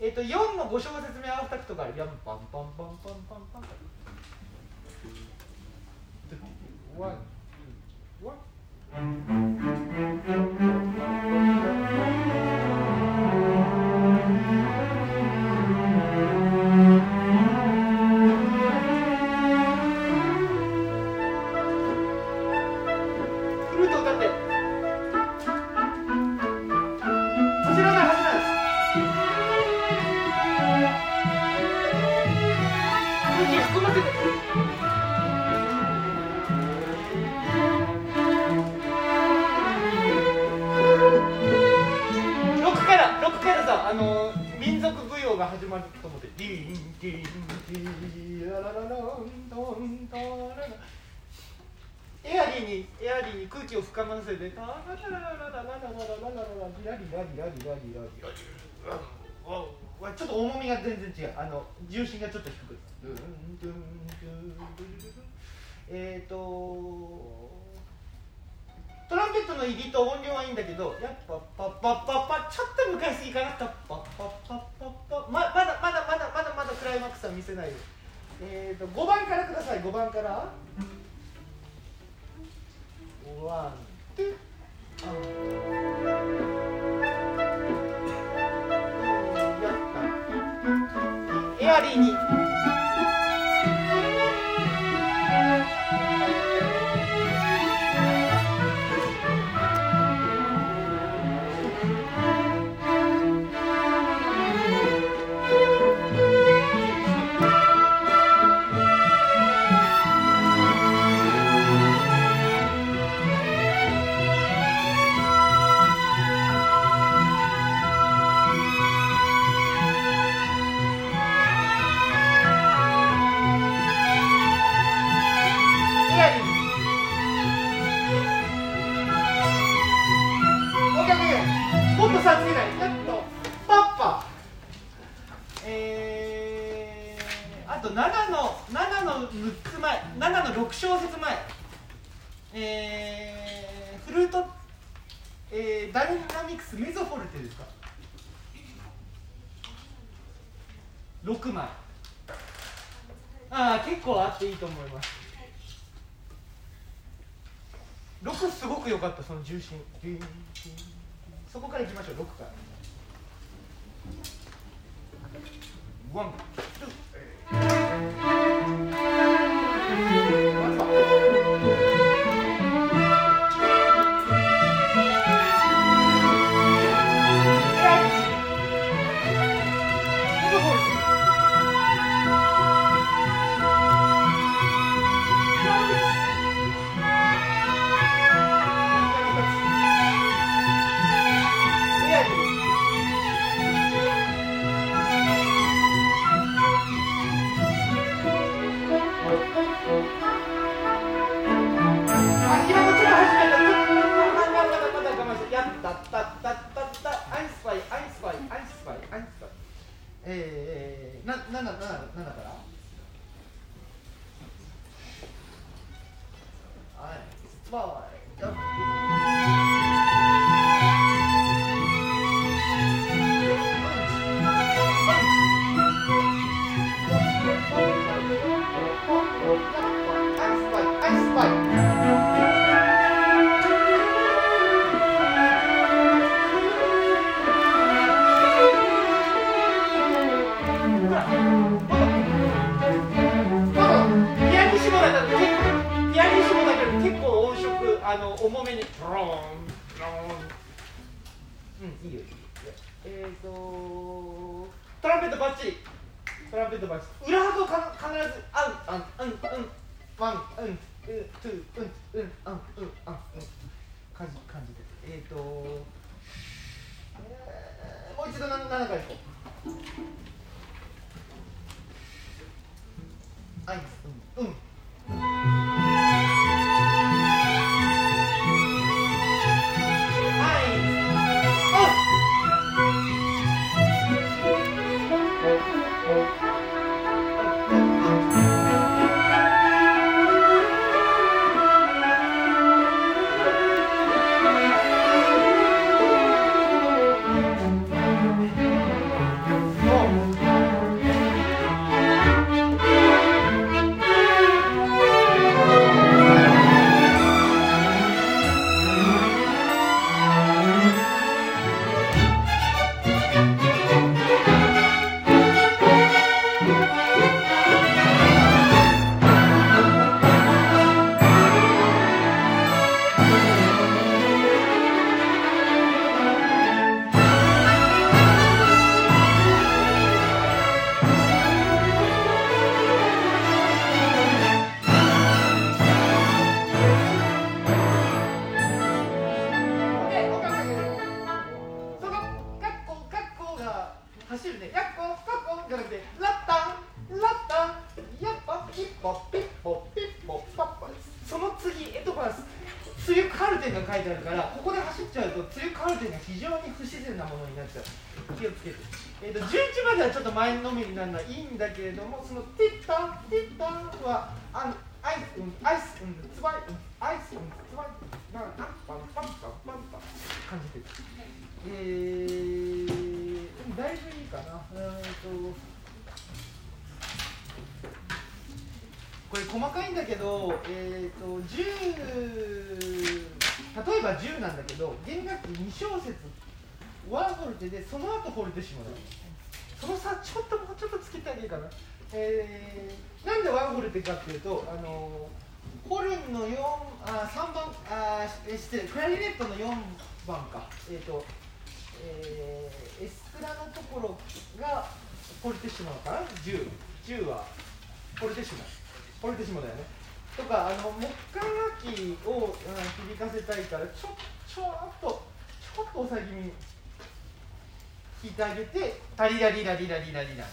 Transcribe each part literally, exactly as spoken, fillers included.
えっとよんのご小節目アフタクトがヤンパンパンパンパンパンパン。ワンワン。フルート歌って。走らない走らない。空気含ませて。ろくからろくからさ、あの民族舞踊が始まると思って。ディーンディーンディーラララランドンタララ。エアリーにエアリーに空気を深ませて。タラララララララララララリラリラリラリラリラリラリ。ちょっと重みが全然違う。あの重心がちょっと低く。えっとトランペットの入りと音量はいいんだけど、やっぱパッパッパッパちょっと向かいすぎかな。パッパッパッパッパッパままだまだまだまだまだクライマックスは見せないで。えっとごばんからください。ごばんから。ワン、ツー、エアリーに。さつけない。ちょっとパッパ。えー、あとななのななのむっつまえ、ななのろく小節前。えー、フルート、えー、ダイナミクスメゾフォルテですか。ろくまい。ああ、結構あっていいと思います。ろくすごく良かった。その重心。そこからいきましょう。ろくから。ワン、ツー、えー、な、なな、なな、ななからはい、バイ、ジャンプアイスパイ、アイスパイあの重めにローンローン、うん、いいよいいよ。えっ、ー、とトランペットバッチリ、トランペットバッチリ、裏拍をか必ずあんあんうんうんワンうんうんツーうんうんあんうんあんうん感じ感じで、えっ、ー、と、えー、もう一度ななからいこう。あいうんうん。そう走るね。やっこかっこじゃなくてラッタンラッタンやっぱピッポピッポピッポパッパ。その次えっとまあツユカルテンが書いてあるから、ここで走っちゃうとツユカルテンが非常に不自然なものになっちゃう。気をつけて。えっとじゅういちまではちょっと前のめりになるのはいいんだけれども、そのティッタンティッタンはあのアイスうんアイスうんつばいうんアイスうんつばいなんかパンパンパンパンパン感じてる。えー、でもだいぶいいかな。うーんとこれ細かいんだけど、えーとじゅう例えばじゅうなんだけど、弦楽器に小節ワンフォルテでその後フォルテシモだ。その差ちょっともうちょっとつけてあげるかな。えー、なんでワンフォルテかっていうと、あのホルンのよんあさんばんあ失礼クラリネットのよんばんか、えーとえー、エスクラのところがフォルテシモかな。じゅう、じゅうはフォルテシモフォルテシモだよね。とか、あの木管楽器を、うん、響かせたいからちょちょっとちょっと抑え気味に弾いてあげて、タリラリラリラリラリラ、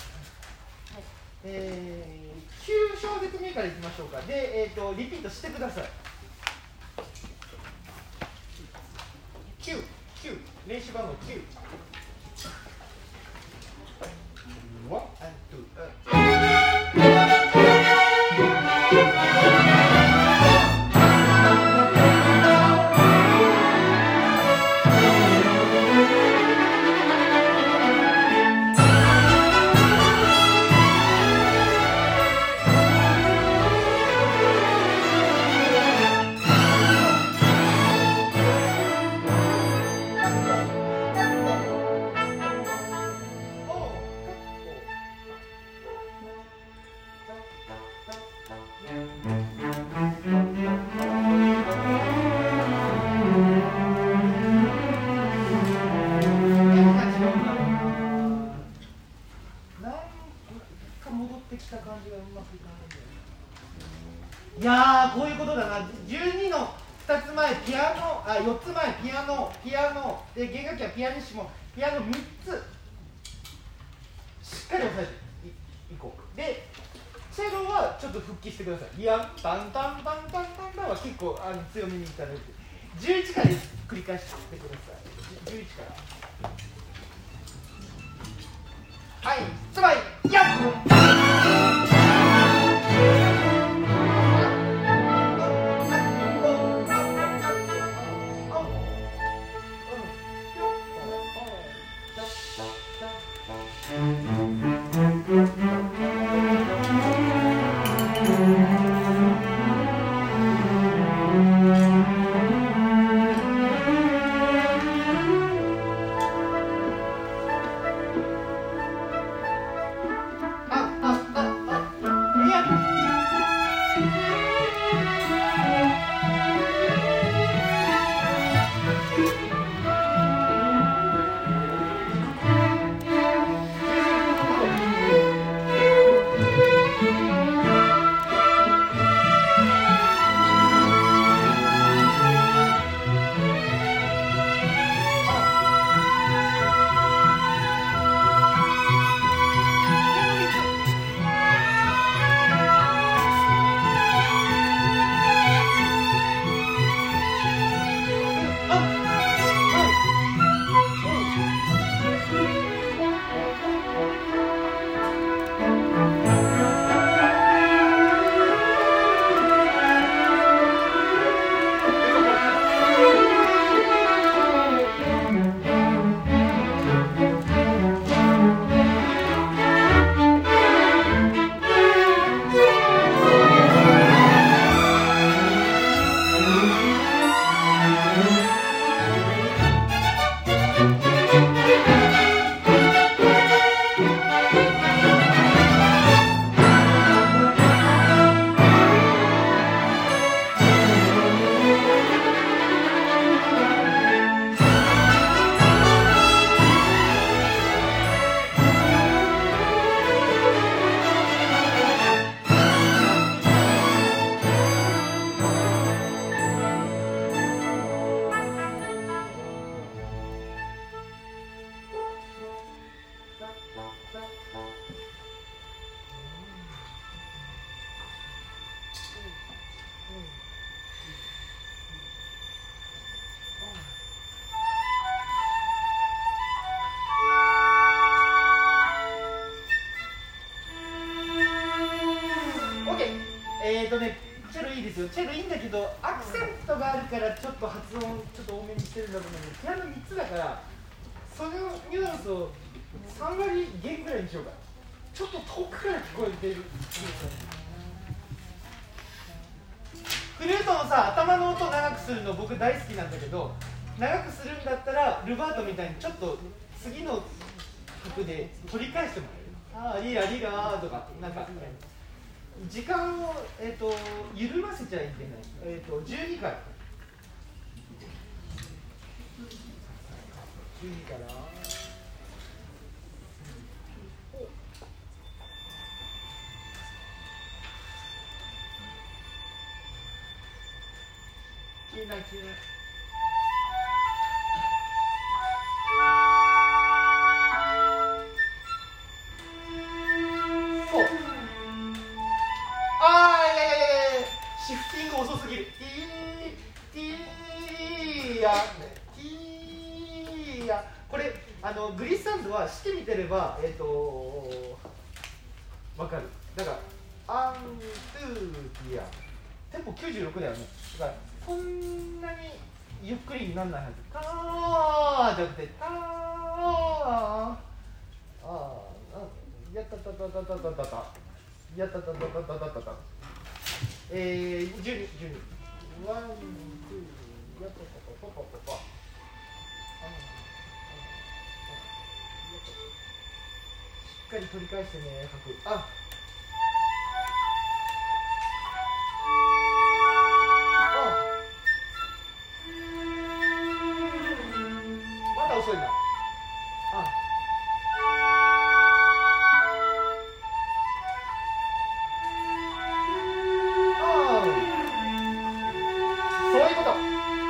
えー、きゅう小節目からいきましょうか。で、えーとリピートしてください。きゅう、きゅう、練習番号きゅう。ワン、ツー、いやーこういうことだな。じゅうにのふたつまえピアノ、あよっつまえピアノピアノで、弦楽器はピアニッシモピアノみっつしっかり押さえて い, いこう。でチェロはちょっと復帰してください。リアンタンタンタンタンタンタンは結構あの強めにいかれて、じゅういちから繰り返してください。じゅういちからはいつまりやっえーとね、チェロいいですよ。チェロいいんだけど、アクセントがあるからちょっと発音ちょっと多めにしてるんだと思うんで、ピアノみっつだから、そのニュアンスをさん割減ぐらいにしようか。ちょっと遠くから聞こえてる。フルートのさ、頭の音長くするの僕大好きなんだけど、長くするんだったらルバートみたいにちょっと次の曲で取り返してもらえる。あーリラリラーとかなんか時間を、えー、と緩ませちゃいけない。えー、とじゅうにかいじゅうにから消えない消えない。そうあーいやいやいやいやシフティング遅すぎる。ティーティーやティーやこれあのグリッサンドはしてみてればえっ、ー、とわかる。だからアントゥーティアテンポきゅうじゅうろくだよね。だからそんなにゆっくりにならないはず。ターじゃなくてターあーやったたたたたたたたやったたたたたたたたえー、じゅうに、じゅうにワン、ツーやったたたたたたたしっかり取り返してね、吐く。あまだ遅いな。あそういうこと。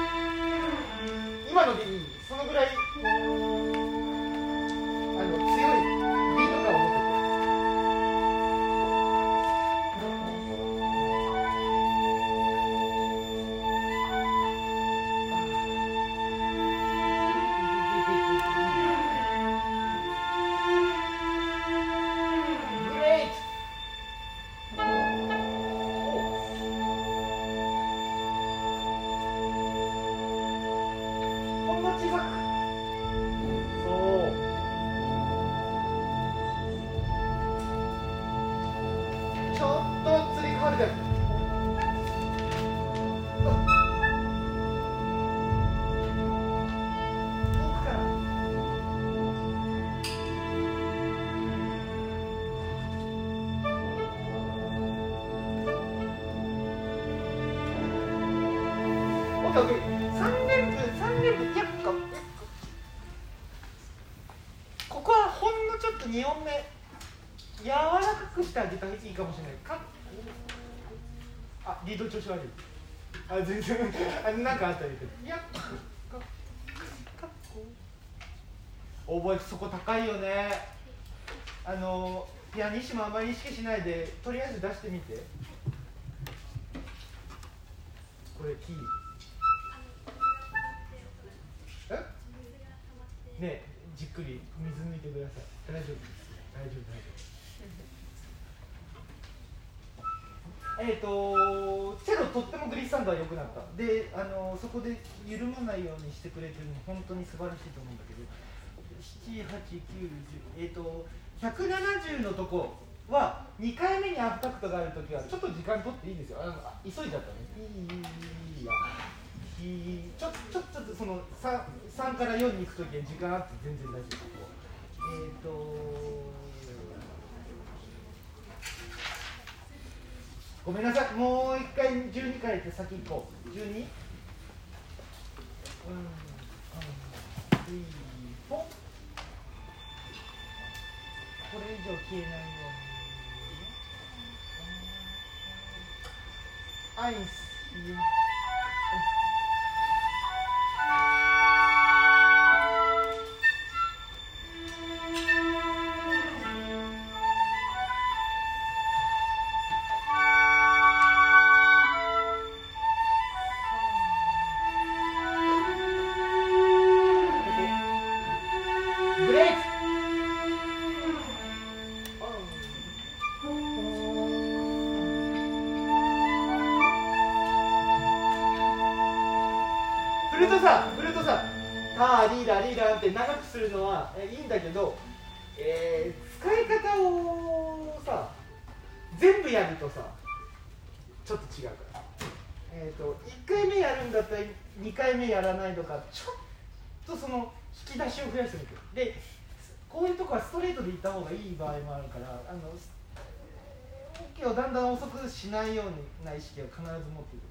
今のでいい。そのぐらいあの強いビート感を持ってて。さん連符さん連符やっかここはほんのちょっとに音目柔らかくしてあげたらいいかもしれないか。あ、リード調子悪い。あ、全然あなんかあったら言ってやっかかこ覚えそこ高いよね。あのピアニッシモあんまり意識しないでとりあえず出してみて。これキーねえ、じっくり水抜いてください。大丈夫です。大丈夫大丈夫。えっ、ー、とチェロとってもグリッサンドは良くなった。で、あのそこで緩まないようにしてくれてるの本当に素晴らしいと思うんだけど、なな、はち、きゅう、じゅう、えっ、ー、とひゃくななじゅうのとこはにかいめにアフタクトがあるときはちょっと時間取っていいですよ。あの急いじゃったね。いいや。ちょっとちょっとその 3, 3からよんに行くときは時間あって全然大丈夫。えっ、ー、とごめんなさい、もう一回じゅうにからいって先行こう。じゅうに、うん、うん、フォこれ以上消えないように。アイスるとさ振るとさターリーラリーラって長くするのはいいんだけど、えー、使い方をさ全部やるとさちょっと違うから、えーと、いっかいめやるんだったらにかいめやらないとかちょっとその引き出しを増やしてみて、でこういうとこはストレートでいった方がいい場合もあるから、あの OK をだんだん遅くしないような意識を必ず持っていく。